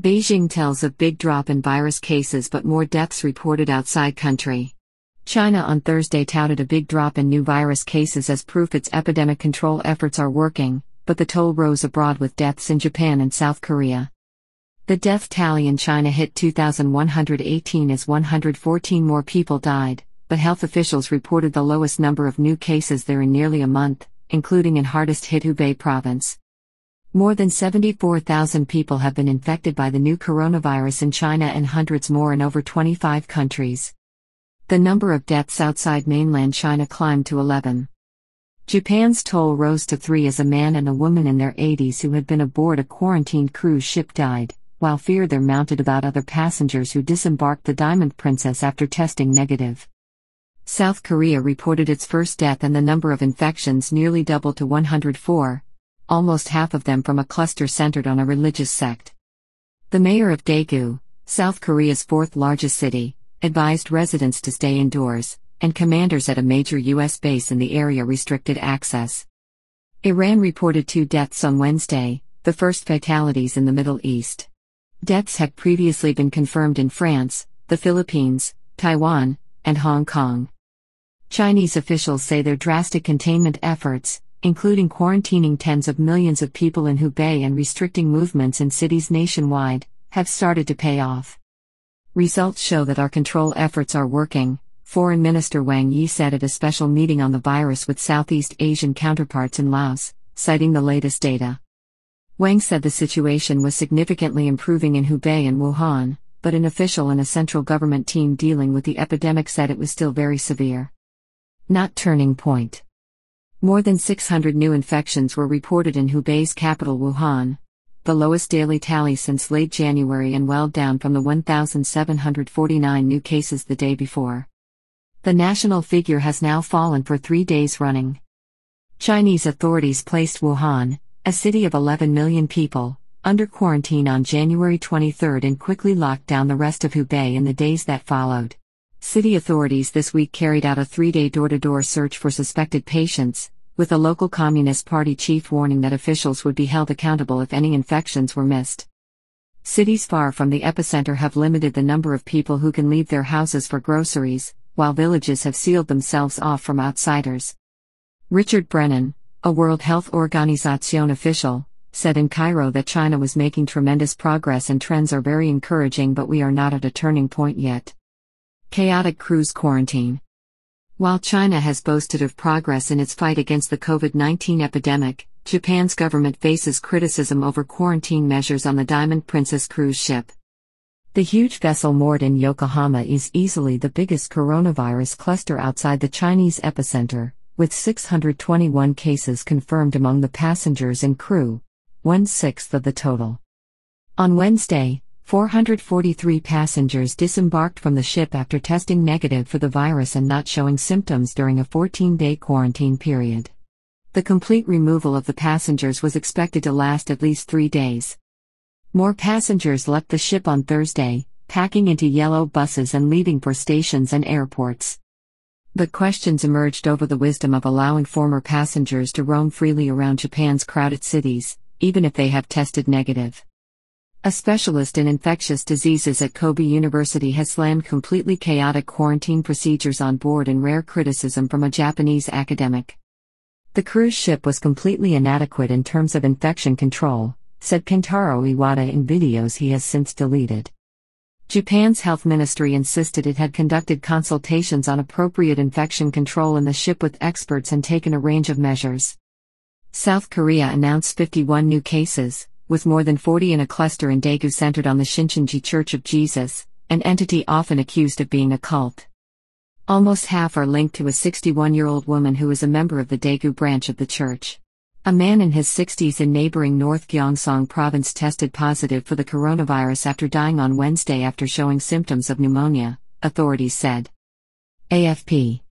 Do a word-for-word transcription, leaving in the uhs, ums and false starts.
Beijing tells of big drop in virus cases but more deaths reported outside country. China on Thursday touted a big drop in new virus cases as proof its epidemic control efforts are working, but the toll rose abroad with deaths in Japan and South Korea. The death tally in China hit two thousand one hundred eighteen as one hundred fourteen more people died, but health officials reported the lowest number of new cases there in nearly a month, including in hardest hit Hubei province. More than seventy-four thousand people have been infected by the new coronavirus in China and hundreds more in over twenty-five countries. The number of deaths outside mainland China climbed to eleven. Japan's toll rose to three as a man and a woman in their eighties who had been aboard a quarantined cruise ship died, while fear there mounted about other passengers who disembarked the Diamond Princess after testing negative. South Korea reported its first death and the number of infections nearly doubled to one hundred four. Almost half of them from a cluster centered on a religious sect. The mayor of Daegu, South Korea's fourth largest city, advised residents to stay indoors, and commanders at a major U S base in the area restricted access. Iran reported two deaths on Wednesday, the first fatalities in the Middle East. Deaths had previously been confirmed in France, the Philippines, Taiwan, and Hong Kong. Chinese officials say their drastic containment efforts, including quarantining tens of millions of people in Hubei and restricting movements in cities nationwide, have started to pay off. Results show that our control efforts are working, Foreign Minister Wang Yi said at a special meeting on the virus with Southeast Asian counterparts in Laos, citing the latest data. Wang said the situation was significantly improving in Hubei and Wuhan, but an official in a central government team dealing with the epidemic said it was still very severe. Not turning point. More than six hundred new infections were reported in Hubei's capital Wuhan, the lowest daily tally since late January and well down from the one thousand seven hundred forty-nine new cases the day before. The national figure has now fallen for three days running. Chinese authorities placed Wuhan, a city of eleven million people, under quarantine on January twenty-third and quickly locked down the rest of Hubei in the days that followed. City authorities this week carried out a three-day door-to-door search for suspected patients, with a local Communist Party chief warning that officials would be held accountable if any infections were missed. Cities far from the epicenter have limited the number of people who can leave their houses for groceries, while villages have sealed themselves off from outsiders. Richard Brennan, a World Health Organization official, said in Cairo that China was making tremendous progress and trends are very encouraging, but we are not at a turning point yet. Chaotic cruise quarantine. While China has boasted of progress in its fight against the COVID nineteen epidemic, Japan's government faces criticism over quarantine measures on the Diamond Princess cruise ship. The huge vessel moored in Yokohama is easily the biggest coronavirus cluster outside the Chinese epicenter, with six hundred twenty-one cases confirmed among the passengers and crew, one-sixth of the total. On Wednesday, four hundred forty-three passengers disembarked from the ship after testing negative for the virus and not showing symptoms during a fourteen-day quarantine period. The complete removal of the passengers was expected to last at least three days. More passengers left the ship on Thursday, packing into yellow buses and leaving for stations and airports. But questions emerged over the wisdom of allowing former passengers to roam freely around Japan's crowded cities, even if they have tested negative. A specialist in infectious diseases at Kobe University has slammed completely chaotic quarantine procedures on board in rare criticism from a Japanese academic. The cruise ship was completely inadequate in terms of infection control, said Kentaro Iwata in videos he has since deleted. Japan's health ministry insisted it had conducted consultations on appropriate infection control in the ship with experts and taken a range of measures. South Korea announced fifty-one new cases, with more than forty in a cluster in Daegu centered on the Shincheonji Church of Jesus, an entity often accused of being a cult. Almost half are linked to a sixty-one-year-old woman who is a member of the Daegu branch of the church. A man in his sixties in neighboring North Gyeongsang province tested positive for the coronavirus after dying on Wednesday after showing symptoms of pneumonia, authorities said. A F P